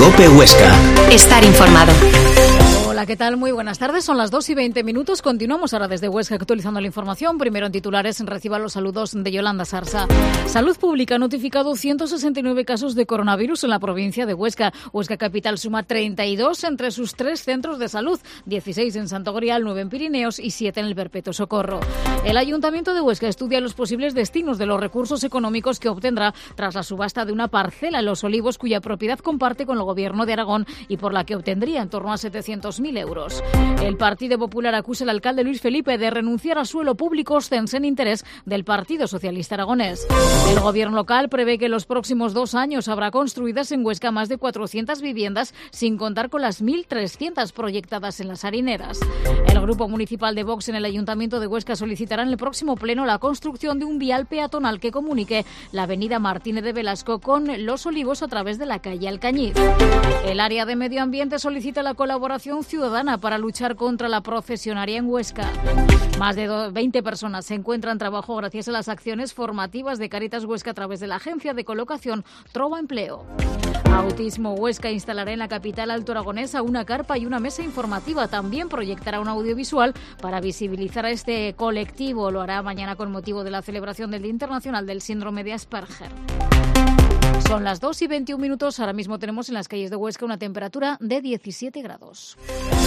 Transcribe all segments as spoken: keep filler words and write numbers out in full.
COPE Huesca. Estar informado. Hola, ¿qué tal? Muy buenas tardes. Son las dos y veinte minutos. Continuamos ahora desde Huesca actualizando la información. Primero en titulares, reciba los saludos de Yolanda Sarsa. Salud Pública ha notificado ciento sesenta y nueve casos de coronavirus en la provincia de Huesca. Huesca Capital suma treinta y dos entre sus tres centros de salud, dieciséis en Santo Grial, nueve en Pirineos y siete en el Perpetuo Socorro. El Ayuntamiento de Huesca estudia los posibles destinos de los recursos económicos que obtendrá tras la subasta de una parcela en Los Olivos, cuya propiedad comparte con el Gobierno de Aragón y por la que obtendría en torno a setecientos mil euros. El Partido Popular acusa al alcalde Luis Felipe de renunciar a suelo público ostense en interés del Partido Socialista Aragonés. El Gobierno local prevé que en los próximos dos años habrá construidas en Huesca más de cuatrocientas viviendas, sin contar con las mil trescientas proyectadas en las harineras. El Grupo Municipal de Vox en el Ayuntamiento de Huesca solicitará en el próximo pleno la construcción de un vial peatonal que comunique la avenida Martínez de Velasco con Los Olivos a través de la calle Alcañiz. El área de Medio Ambiente solicita la colaboración ciudadana para luchar contra la procesionaria en Huesca. Más de veinte personas se encuentran trabajo gracias a las acciones formativas de Cáritas Huesca a través de la agencia de colocación Trova Empleo. Autismo Huesca instalará en la capital altoaragonesa una carpa y una mesa informativa. También proyectará un audiovisual para visibilizar a este colectivo. Lo hará mañana con motivo de la celebración del Día Internacional del Síndrome de Asperger. Son las dos y veintiún minutos. Ahora mismo tenemos en las calles de Huesca una temperatura de diecisiete grados.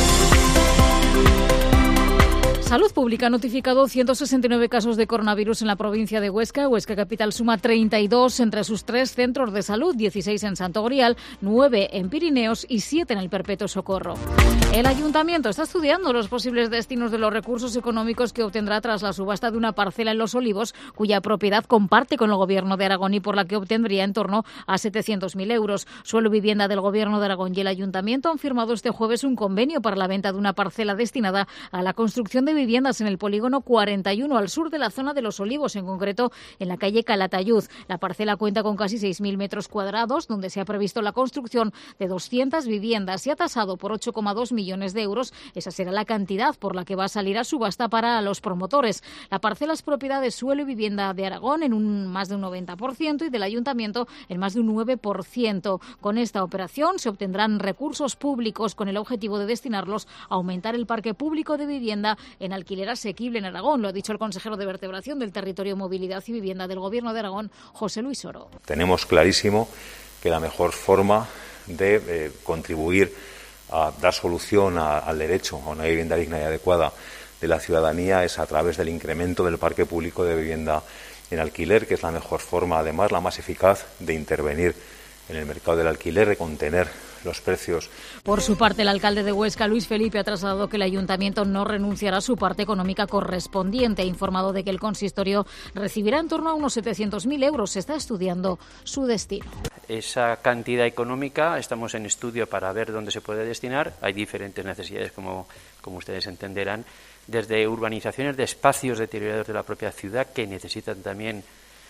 Salud Pública ha notificado ciento sesenta y nueve casos de coronavirus en la provincia de Huesca. Huesca Capital suma treinta y dos entre sus tres centros de salud, dieciséis en Santo Grial, nueve en Pirineos y siete en el Perpetuo Socorro. El Ayuntamiento está estudiando los posibles destinos de los recursos económicos que obtendrá tras la subasta de una parcela en Los Olivos, cuya propiedad comparte con el Gobierno de Aragón y por la que obtendría en torno a setecientos mil euros. Suelo Vivienda del Gobierno de Aragón y el Ayuntamiento han firmado este jueves un convenio para la venta de una parcela destinada a la construcción de viviendas en el polígono cuarenta y uno al sur de la zona de Los Olivos, en concreto en la calle Calatayud. La parcela cuenta con casi seis mil metros cuadrados, donde se ha previsto la construcción de doscientas viviendas y ha tasado por ocho coma dos millones de euros. Esa será la cantidad por la que va a salir a subasta para los promotores. La parcela es propiedad de Suelo y Vivienda de Aragón en un más de un noventa por ciento y del Ayuntamiento en más de un nueve por ciento. Con esta operación se obtendrán recursos públicos con el objetivo de destinarlos a aumentar el parque público de vivienda en alquiler asequible en Aragón. Lo ha dicho el consejero de Vertebración del Territorio, Movilidad y Vivienda del Gobierno de Aragón, José Luis Oro. Tenemos clarísimo que la mejor forma de eh, contribuir a dar solución a, al derecho a una vivienda digna y adecuada de la ciudadanía es a través del incremento del parque público de vivienda en alquiler, que es la mejor forma, además, la más eficaz de intervenir en el mercado del alquiler, de contener los precios. Por su parte, el alcalde de Huesca, Luis Felipe, ha trasladado que el Ayuntamiento no renunciará a su parte económica correspondiente. Ha informado de que el consistorio recibirá en torno a unos setecientos mil euros. Se está estudiando su destino. Esa cantidad económica estamos en estudio para ver dónde se puede destinar. Hay diferentes necesidades, como, como ustedes entenderán, desde urbanizaciones de espacios deteriorados de la propia ciudad que necesitan también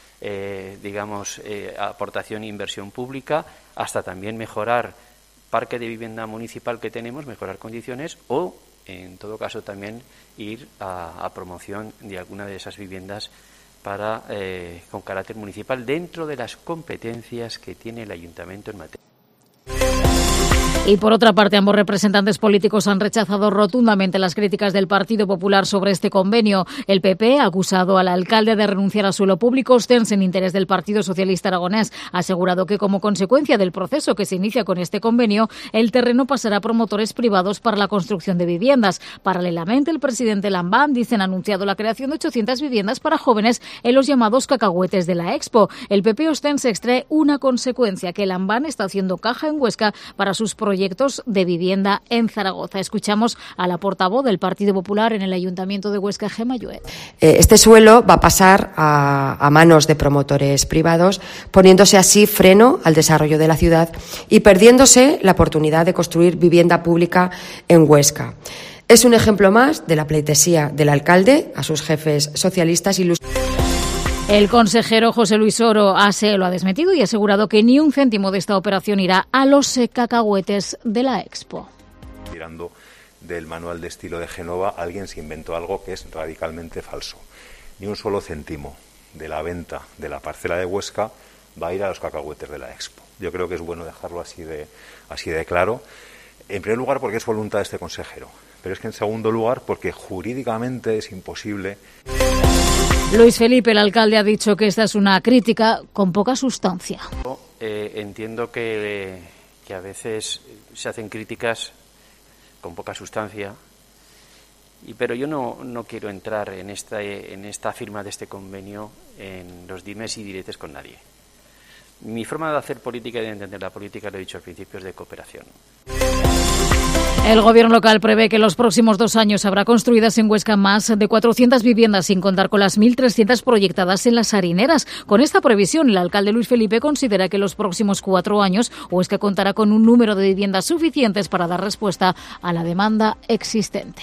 eh, digamos, eh, aportación e inversión pública, hasta también mejorar parque de vivienda municipal que tenemos, mejorar condiciones o, en todo caso, también ir a, a promoción de alguna de esas viviendas para eh, con carácter municipal dentro de las competencias que tiene el Ayuntamiento en materia. Y por otra parte, ambos representantes políticos han rechazado rotundamente las críticas del Partido Popular sobre este convenio. El P P ha acusado al alcalde de renunciar a suelo público ostense en interés del Partido Socialista Aragonés. Ha asegurado que como consecuencia del proceso que se inicia con este convenio, el terreno pasará a promotores privados para la construcción de viviendas. Paralelamente, el presidente Lambán, dicen, ha anunciado la creación de ochocientas viviendas para jóvenes en los llamados cacahuetes de la Expo. El P P ostense extrae una consecuencia, que Lambán está haciendo caja en Huesca para sus proyectos de vivienda en Zaragoza. Escuchamos a la portavoz del Partido Popular en el Ayuntamiento de Huesca, Gemma Lluet. Este suelo va a pasar a, a manos de promotores privados, poniéndose así freno al desarrollo de la ciudad y perdiéndose la oportunidad de construir vivienda pública en Huesca. Es un ejemplo más de la pleitesía del alcalde a sus jefes socialistas y El consejero José Luis Oro se lo ha desmentido y ha asegurado que ni un céntimo de esta operación irá a los cacahuetes de la Expo. Tirando del manual de estilo de Génova, alguien se inventó algo que es radicalmente falso. Ni un solo céntimo de la venta de la parcela de Huesca va a ir a los cacahuetes de la Expo. Yo creo que es bueno dejarlo así de, así de claro. En primer lugar, porque es voluntad de este consejero, pero es que en segundo lugar, porque jurídicamente es imposible. Luis Felipe, el alcalde, ha dicho que esta es una crítica con poca sustancia. Eh, entiendo que, que a veces se hacen críticas con poca sustancia, y, pero yo no, no quiero entrar en esta, en esta firma de este convenio en los dimes y diretes con nadie. Mi forma de hacer política y de entender la política, lo he dicho al principio, es de cooperación. El Gobierno local prevé que en los próximos dos años habrá construidas en Huesca más de cuatrocientas viviendas, sin contar con las mil trescientas proyectadas en las harineras. Con esta previsión, el alcalde Luis Felipe considera que en los próximos cuatro años Huesca contará con un número de viviendas suficientes para dar respuesta a la demanda existente.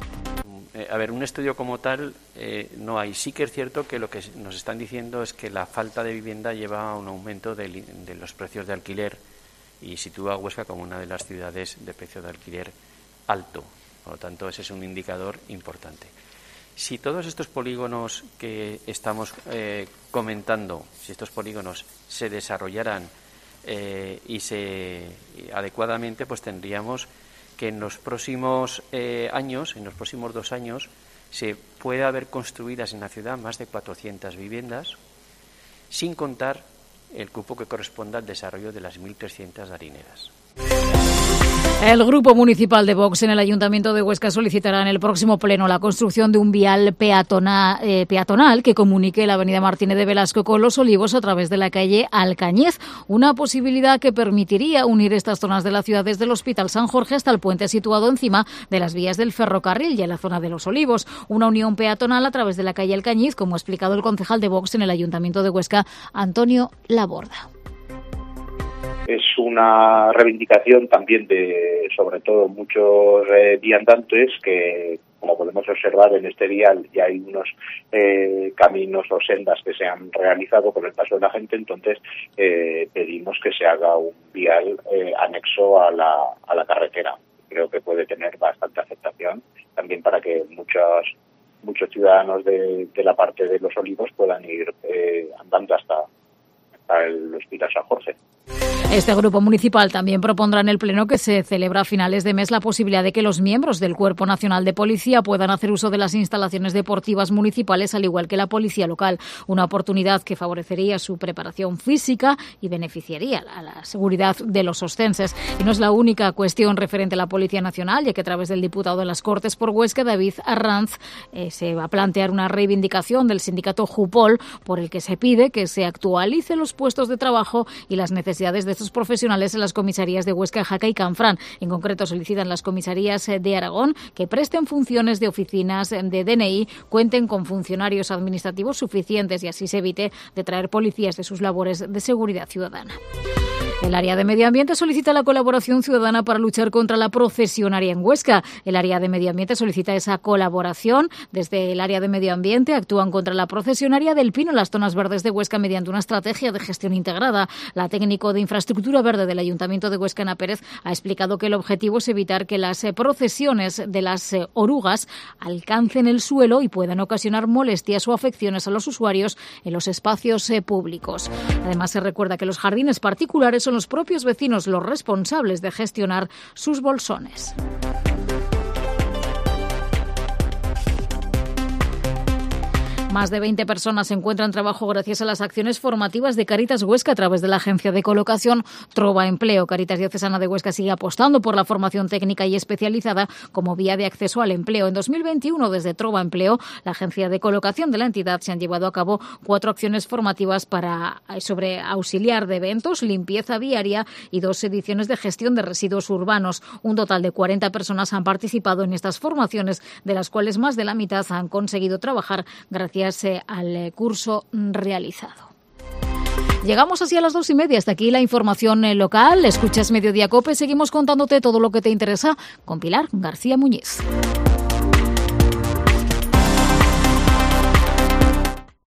A ver, un estudio como tal eh, no hay. Sí que es cierto que lo que nos están diciendo es que la falta de vivienda lleva a un aumento de, de los precios de alquiler y sitúa a Huesca como una de las ciudades de precio de alquiler alto. Por lo tanto, ese es un indicador importante. Si todos estos polígonos que estamos eh, comentando, si estos polígonos se desarrollaran eh, y se y adecuadamente, pues tendríamos que en los próximos eh, años, en los próximos dos años, se puede haber construidas en la ciudad más de cuatrocientas viviendas, sin contar el cupo que corresponda al desarrollo de las mil trescientas harineras. El Grupo Municipal de Vox en el Ayuntamiento de Huesca solicitará en el próximo pleno la construcción de un vial peatona, eh, peatonal que comunique la avenida Martínez de Velasco con Los Olivos a través de la calle Alcañiz, una posibilidad que permitiría unir estas zonas de la ciudad desde el Hospital San Jorge hasta el puente situado encima de las vías del ferrocarril y en la zona de Los Olivos. Una unión peatonal a través de la calle Alcañiz, como ha explicado el concejal de Vox en el Ayuntamiento de Huesca, Antonio Laborda. Es una reivindicación también de, sobre todo, muchos eh, viandantes que, como podemos observar en este vial, ya hay unos eh, caminos o sendas que se han realizado con el paso de la gente, entonces eh, pedimos que se haga un vial eh, anexo a la, a la carretera. Creo que puede tener bastante aceptación, también para que muchos muchos ciudadanos de, de la parte de Los Olivos puedan ir eh, andando hasta, hasta el Hospital San Jorge. Este grupo municipal también propondrá en el pleno que se celebra a finales de mes la posibilidad de que los miembros del Cuerpo Nacional de Policía puedan hacer uso de las instalaciones deportivas municipales, al igual que la policía local. Una oportunidad que favorecería su preparación física y beneficiaría a la seguridad de los ostenses. Y no es la única cuestión referente a la Policía Nacional, ya que a través del diputado de las Cortes por Huesca, David Arranz, eh, se va a plantear una reivindicación del sindicato Jupol, por el que se pide que se actualicen los puestos de trabajo y las necesidades de estos profesionales en las comisarías de Huesca, Jaca y Canfrán. En concreto, solicitan las comisarías de Aragón que presten funciones de oficinas de D N I, cuenten con funcionarios administrativos suficientes y así se evite de traer policías de sus labores de seguridad ciudadana. El área de Medio Ambiente solicita la colaboración ciudadana para luchar contra la procesionaria en Huesca. El área de Medio Ambiente solicita esa colaboración. Desde el área de Medio Ambiente actúan contra la procesionaria del pino en las zonas verdes de Huesca mediante una estrategia de gestión integrada. La técnico de infraestructura verde del Ayuntamiento de Huesca, Ana Pérez, ha explicado que el objetivo es evitar que las procesiones de las orugas alcancen el suelo y puedan ocasionar molestias o afecciones a los usuarios en los espacios públicos. Además, se recuerda que los jardines particulares son los propios vecinos los responsables de gestionar sus bolsones. Más de veinte personas encuentran trabajo gracias a las acciones formativas de Cáritas Huesca a través de la agencia de colocación Trova Empleo. Cáritas Diocesana de Huesca sigue apostando por la formación técnica y especializada como vía de acceso al empleo. En dos mil veintiuno, desde Trova Empleo, la agencia de colocación de la entidad, se han llevado a cabo cuatro acciones formativas para sobre auxiliar de eventos, limpieza viaria y dos ediciones de gestión de residuos urbanos. Un total de cuarenta personas han participado en estas formaciones, de las cuales más de la mitad han conseguido trabajar gracias al curso realizado. Llegamos así a las dos y media. Hasta aquí la información local. Escuchas Mediodía Cope. Seguimos contándote todo lo que te interesa con Pilar García Muñiz.